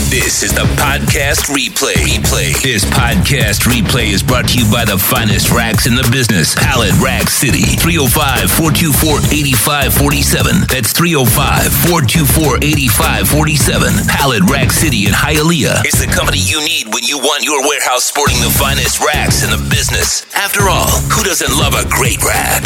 This is the podcast replay. This podcast replay is brought to you by the finest racks in the business. Pallet Rack City. 305-424-8547. That's 305-424-8547. Pallet Rack City in Hialeah is the company you need when you want your warehouse sporting the finest racks in the business. After all, who doesn't love a great rack?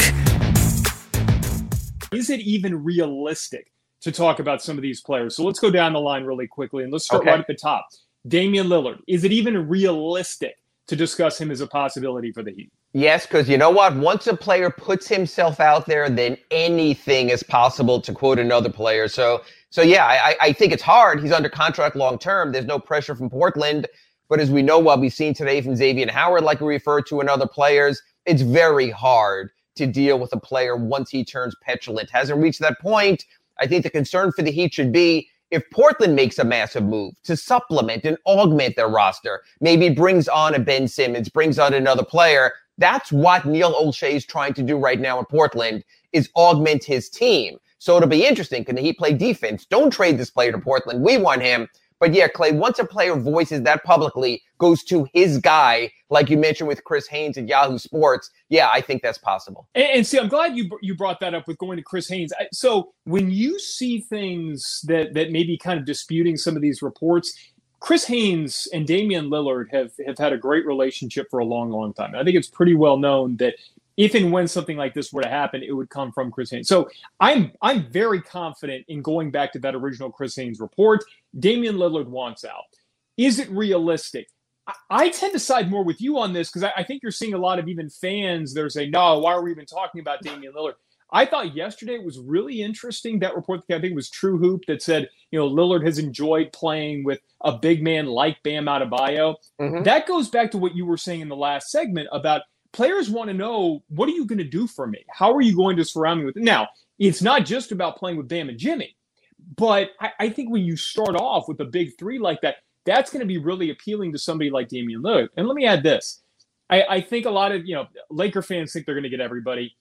Is it even realistic to talk about some of these players? So let's go down the line really quickly, and let's start right at the top. Damian Lillard. Is it even realistic to discuss him as a possibility for the Heat? Yes, because you know what? Once a player puts himself out there, then anything is possible, to quote another player. So yeah, I think it's hard. He's under contract long term. There's no pressure from Portland. But as we know, what we've seen today from Xavier Howard, like we referred to in other players, it's very hard to deal with a player once he turns petulant. Hasn't reached that point. I think the concern for the Heat should be if Portland makes a massive move to supplement and augment their roster, maybe brings on a Ben Simmons, brings on another player. That's what Neil Olshey is trying to do right now in Portland, is augment his team. So it'll be interesting. Can the Heat play defense? Don't trade this player to Portland. We want him. But yeah, Clay, once a player voices that publicly, goes to his guy, like you mentioned with Chris Haynes at Yahoo Sports, yeah, I think that's possible. And see, I'm glad you brought that up with going to Chris Haynes. So when you see things that may be kind of disputing some of these reports, Chris Haynes and Damian Lillard have had a great relationship for a long, long time. I think it's pretty well known that if and when something like this were to happen, it would come from Chris Haynes. So I'm very confident in going back to that original Chris Haynes report. Damian Lillard wants out. Is it realistic? I tend to side more with you on this because I think you're seeing a lot of even fans that are saying, no, why are we even talking about Damian Lillard? I thought yesterday it was really interesting, that report, I think it was True Hoop, that said, Lillard has enjoyed playing with a big man like Bam Adebayo. Mm-hmm. That goes back to what you were saying in the last segment about players want to know, what are you going to do for me? How are you going to surround me with it? Now, it's not just about playing with Bam and Jimmy, but I think when you start off with a big three like that, that's going to be really appealing to somebody like Damian Lillard. And let me add this. I think a lot of, Laker fans think they're going to get everybody.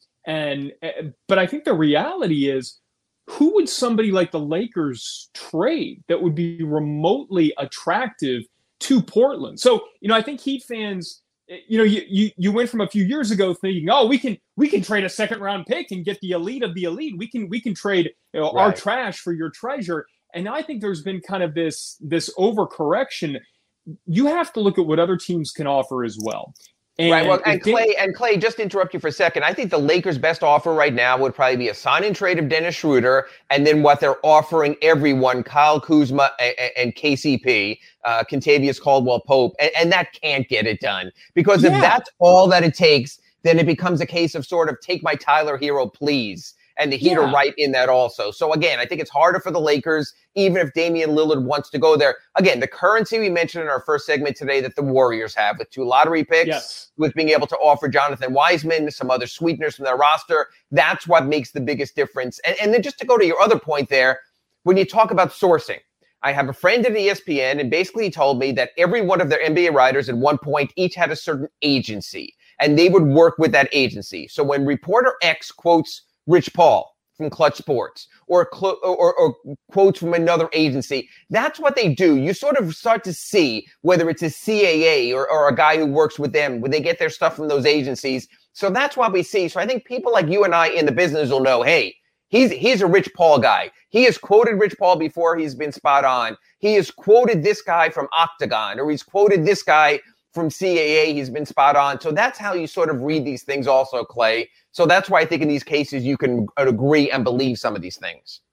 But I think the reality is, who would somebody like the Lakers trade that would be remotely attractive to Portland? So, I think Heat fans, you went from a few years ago thinking, oh, we can trade a second round pick and get the elite of the elite. We can trade our trash for your treasure. And I think there's been kind of this overcorrection. You have to look at what other teams can offer as well. Right. Well, Clay, just to interrupt you for a second, I think the Lakers' best offer right now would probably be a sign and trade of Dennis Schroeder, and then what they're offering everyone, Kyle Kuzma and KCP, Kentavious Caldwell-Pope, and that can't get it done. Because if that's all that it takes, then it becomes a case of sort of take my Tyler Hero, please. And the Heat are right in that also. So, again, I think it's harder for the Lakers, even if Damian Lillard wants to go there. Again, the currency we mentioned in our first segment today that the Warriors have with 2 lottery picks, with being able to offer Jonathan Wiseman, some other sweeteners from their roster, that's what makes the biggest difference. And then just to go to your other point there, when you talk about sourcing, I have a friend at ESPN, and basically he told me that every one of their NBA writers at one point each had a certain agency, and they would work with that agency. So when reporter X quotes Rich Paul from Clutch Sports or quotes from another agency, that's what they do. You sort of start to see whether it's a CAA or a guy who works with them, when they get their stuff from those agencies. So that's what we see. So I think people like you and I in the business will know, hey, he's a Rich Paul guy. He has quoted Rich Paul before he's been spot on. He has quoted this guy from Octagon, or he's quoted this guy from CAA, he's been spot on. So that's how you sort of read these things also, Clay. So that's why I think in these cases you can agree and believe some of these things.